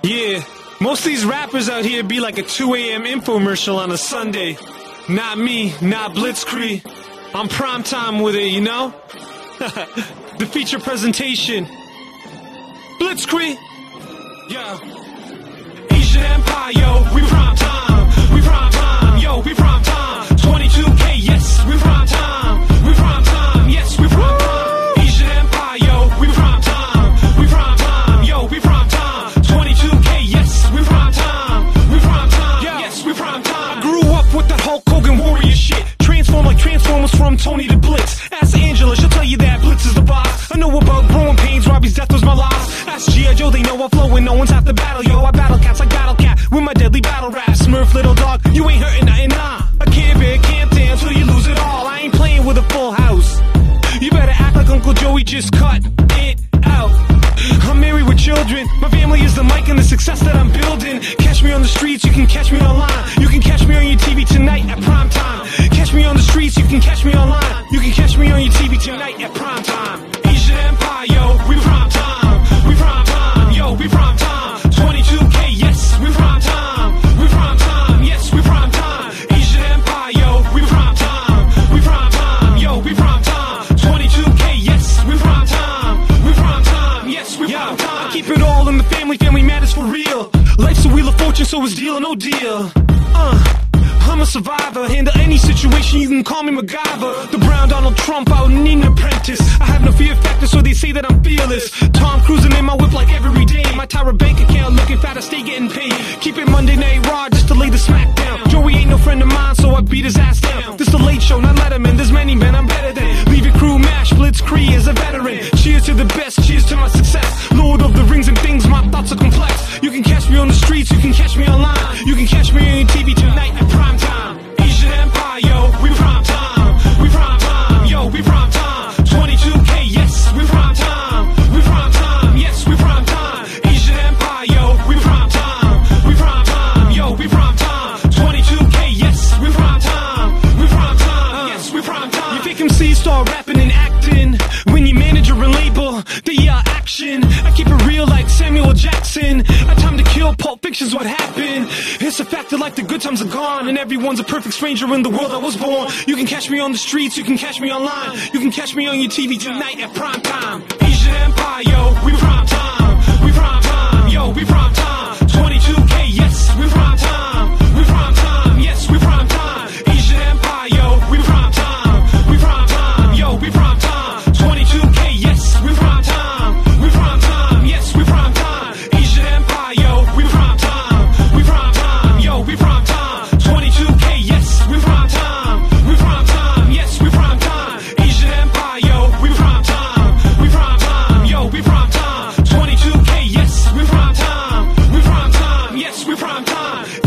Yeah, most of these rappers out here be like a 2 a.m. infomercial on a Sunday. Not me, not Blitzkrieg. I'm primetime with it, you know? The feature presentation. Blitzkrieg. Yeah. Asian Empire, yo, we prime time. We prime time, yo, we prime time. 22K, yes, we prime time. We prime time, yes, we prime time. Asian Empire, yo, we prime time. We prime time, yo, we prime time. 22K, yes, we prime time. We prime time, yes, we prime time. I grew up with that Hulk Hogan warrior shit. Transform like Transformers from Tony to Blitz. Ask Angela, she'll tell you that Blitz is the boss. I know about growing pains, Robbie's death was my loss. Ask G.I. Joe, they know I'm flowing, no one's half the battle, yo. I battle cats like Battle Cat with my deadly battle rap. Smurf, little dog, you ain't hurting nothing, nah. I can't bear, can't dance till you lose it all. I ain't playing with a full house. You better act like Uncle Joey just cut it out. I'm married with children. My family is the mic and the success that I'm building. Catch me on the streets, you can catch me online. You can catch me on your TV tonight at prime time. Catch me on the streets, you can catch me online. You can catch me on your TV tonight at prime time. Asian Empire, yo, we prime time. We prime time, yo, we prime time. 22K, yes, we prime time. We prime time, yes, we prime time. Asian Empire, yo, we prime time. We prime time, yo, we prime time. 22K, yes, we prime time. We prime time, yes, we prime time. I keep it all in the family, family matters for real. Life's a wheel of fortune, so it's deal or no deal. I'm a survivor, handle any situation, you can call me MacGyver. The brown Donald Trump, I don't need an apprentice. I have no fear factor, so they say that I'm fearless. Tom cruising in my whip like every day. My Tyra bank account looking fat, I stay getting paid. Keep it Monday Night Raw just to lay the smack down. Joey ain't no friend of mine, so I beat his ass down. This the Late Show, not Letterman, there's many men I'm better than. Leave your crew mash, Blitzkrieg is a veteran. Cheers to the best, cheers to my success. Lord of the Rings and things, my thoughts are complex. You can catch me on the streets, you can catch me online. You can catch me on your TV tonight at prime time. Asian Empire, yo, we prime time. We prime time, yo, we prime time. 22K, yes, we prime time. We prime time, yes, we prime time. Asian Empire, yo, we prime time. We prime time, yo, we prime time. 22K, yes, we prime time. We prime time, yes, we prime time. You fake MCs start rapping and acting. When you manager and label, they yell action. I keep it real like Samuel Jackson. I time to kill, Pulp Fiction's what happened. It's a fact that like the good times are gone, and everyone's a perfect stranger in the world I was born. You can catch me on the streets, you can catch me online. You can catch me on your TV tonight at prime time. Asian Empire, yo, we prime time. We prime time, yo, we prime time. 22K, yes, we prime time. We prime time, yes, we prime time. Asian Empire, yo, we prime time. We prime time, yo, we prime time. 22K, yes, we prime time. We prime time, yes, we prime time. Asian Empire, yo, we prime time. We prime time, yo, we prime time. 22K, yes, we prime time. We prime time, yes, we prime time. Asian Empire, yo, we prime time. We prime time, yo, we prime time. 22K, yes, we prime time. We prime time, yes, we prime time.